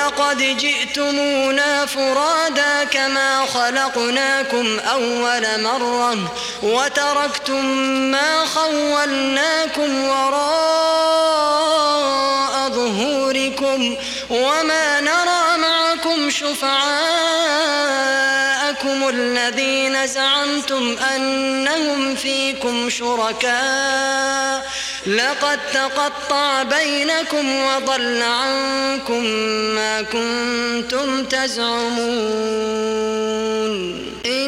ولقد جئتمونا فرادا كما خلقناكم أول مرة وتركتم ما خولناكم وراء ظهوركم وما نرى معكم شفعاءكم الذين زعمتم أنهم فيكم شركاء لقد تقطع بينكم وضل عنكم ما كنتم تزعمون.